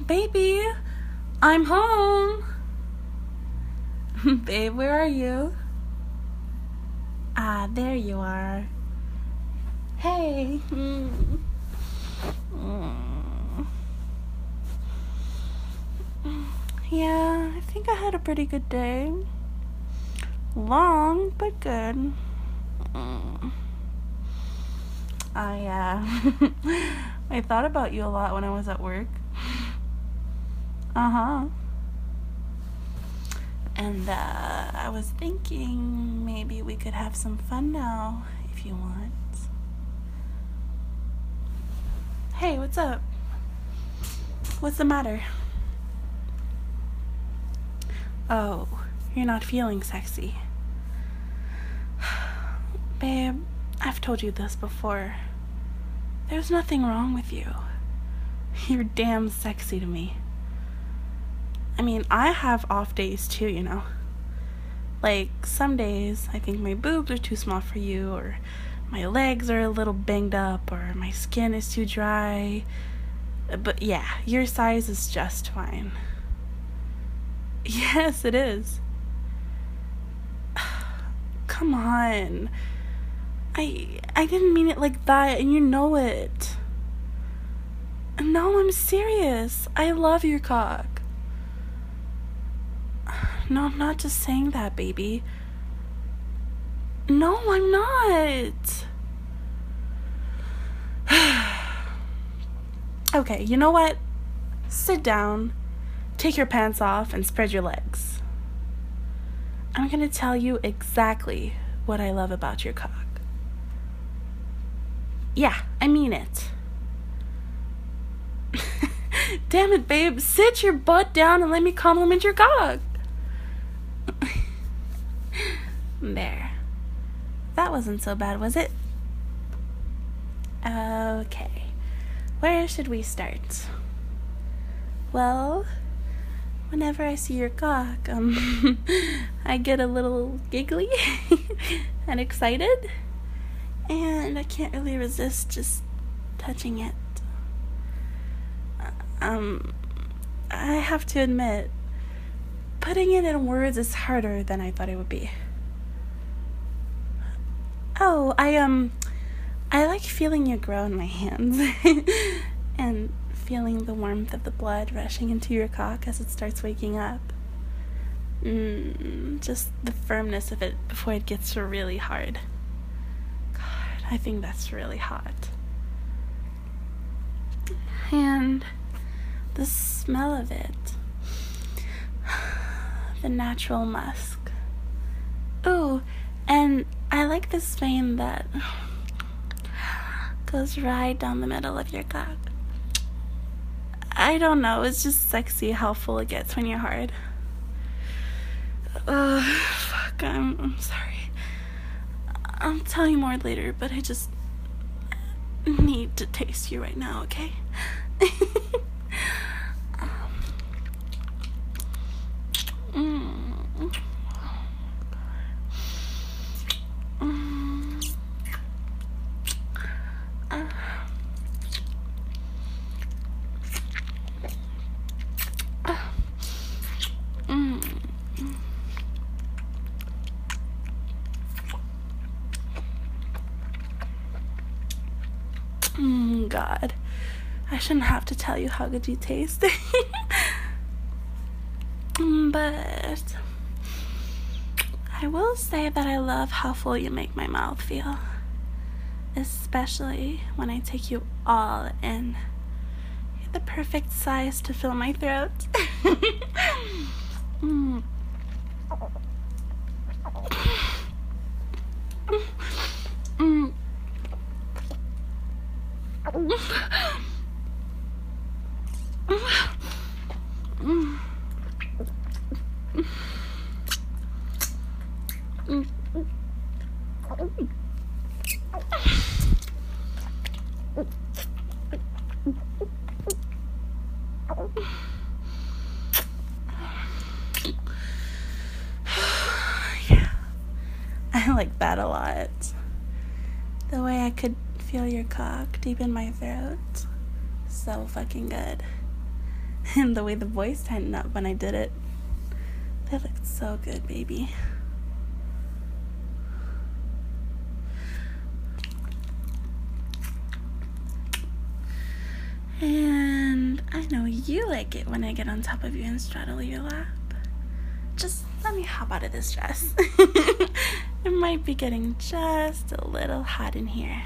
Baby, I'm home. Babe, where are you? Ah, there you are. Hey. Yeah, I think I had a pretty good day. Long, but good. I thought about you a lot when I was at work. And I was thinking maybe we could have some fun now, if you want. Hey, what's up? What's the matter? Oh, you're not feeling sexy. Babe, I've told you this before. There's nothing wrong with you. You're damn sexy to me. I mean, I have off days too, you know. Like, some days I think my boobs are too small for you, or my legs are a little banged up, or my skin is too dry. But yeah, your size is just fine. Yes, it is. Come on. I didn't mean it like that, and you know it. No, I'm serious. I love your cock. No, I'm not just saying that, baby. No, I'm not. Okay, you know what? Sit down, take your pants off, and spread your legs. I'm gonna tell you exactly what I love about your cock. Yeah, I mean it. Damn it, babe. Sit your butt down and let me compliment your cock. There. That wasn't so bad, was it? Okay. Where should we start? Well, whenever I see your cock, I get a little giggly and excited, and I can't really resist just touching it. I have to admit, putting it in words is harder than I thought it would be. Oh, I like feeling you grow in my hands and feeling the warmth of the blood rushing into your cock as it starts waking up. Just the firmness of it before it gets really hard. God, I think that's really hot. And the smell of it. The natural musk. Ooh, and I like this vein that goes right down the middle of your cock. I don't know, it's just sexy how full it gets when you're hard. Fuck, I'm sorry. I'll tell you more later, but I just need to taste you right now, okay? God, I shouldn't have to tell you how good you taste. But I will say that I love how full you make my mouth feel, especially when I take you all in. You're the perfect size to fill my throat. Yeah, I like that a lot. The way I could feel your cock deep in my throat. So fucking good. And the way the voice tightened up when I did it. They looked so good, baby. And I know you like it when I get on top of you and straddle your lap. Just let me hop out of this dress. It might be getting just a little hot in here.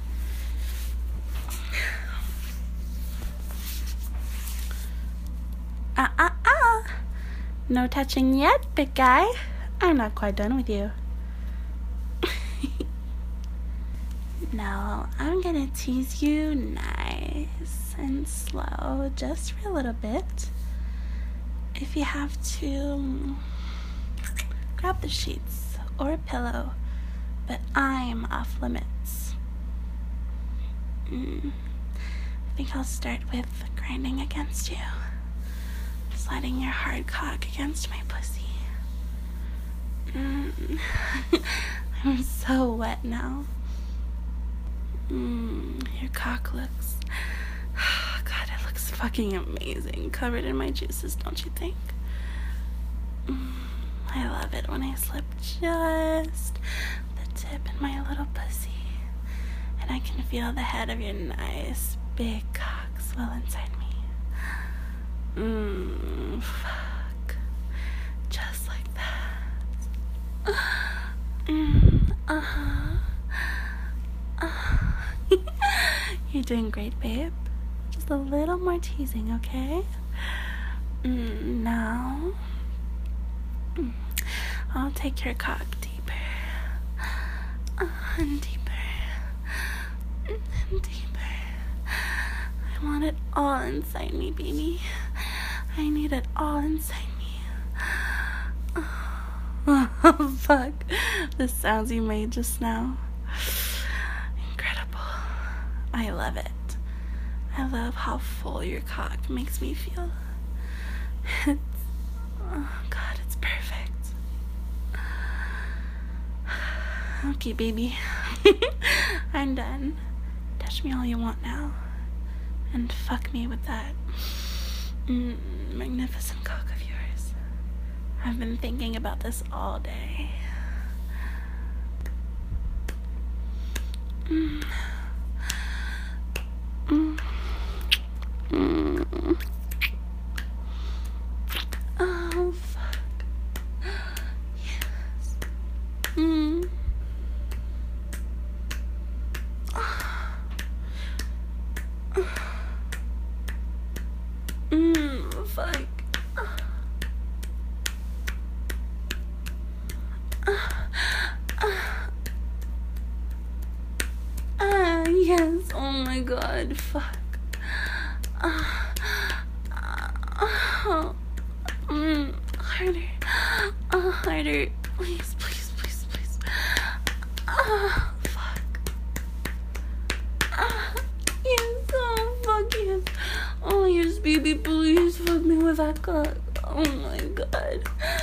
No touching yet, big guy. I'm not quite done with you. No, I'm gonna tease you nice and slow, just for a little bit. If you have to, grab the sheets or a pillow, but I'm off limits. I think I'll start with grinding against you. Sliding your hard cock against my pussy. I'm so wet now. Your cock looks... God, it looks fucking amazing. Covered in my juices, don't you think? I love it when I slip just the tip in my little pussy. And I can feel the head of your nice big cock swell inside me. Fuck. Just like that. You're doing great, babe. Just a little more teasing, okay? Now, I'll take your cock deeper. And deeper. And deeper. I want it all inside me, baby. I need it all inside me. Oh, fuck. The sounds you made just now. Incredible. I love it. I love how full your cock makes me feel. It's... Oh, God, it's perfect. Okay, baby. I'm done. Touch me all you want now. And fuck me with that magnificent cock of yours. I've been thinking about this all day. Oh, fuck. Yes. Fuck. Yes. Oh my God. Fuck. Harder. Harder. Please, please, please, please. Fuck. Yes. Oh, fuck yes. Oh, yes, baby, please fuck me with that cock. Oh my God.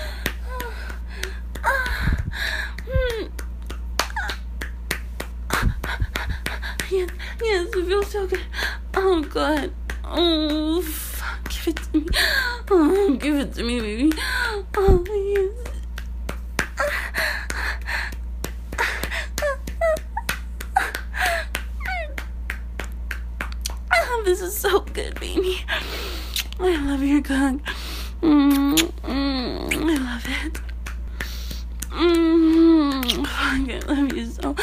Yes, yes, it feels so good. Oh, God. Oh, fuck. Give it to me. Oh, give it to me, baby. Oh, yes. This is so good, baby. I love your cock. I love it. Fuck, I love you so.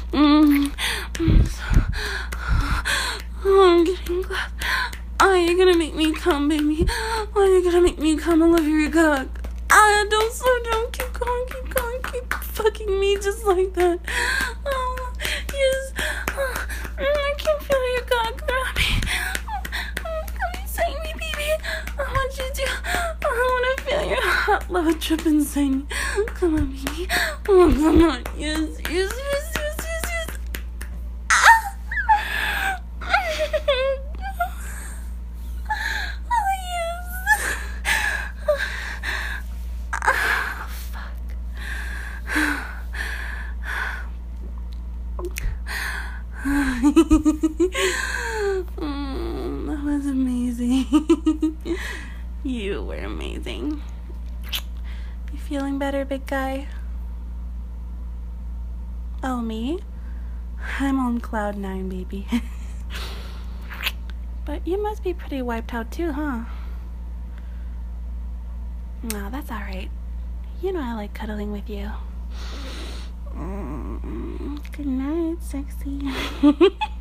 Oh, I'm getting glad. Oh, you're gonna make me come, baby. Oh, you're gonna make me come. I love your cock. Don't slow down. Keep going, keep going. Keep fucking me just like that. Oh, yes. I can feel your cock around me. Come inside me, baby. I want you to. I want to feel your hot love drip inside me. Come on, baby. Oh, come on. Yes, yes, yes, yes, yes, yes. Oh, yes. Fuck. That was amazing. You were amazing. You feeling better, big guy? Oh, me? I'm on cloud 9, baby. But you must be pretty wiped out too, huh? No, that's alright. You know I like cuddling with you. Good night, sexy.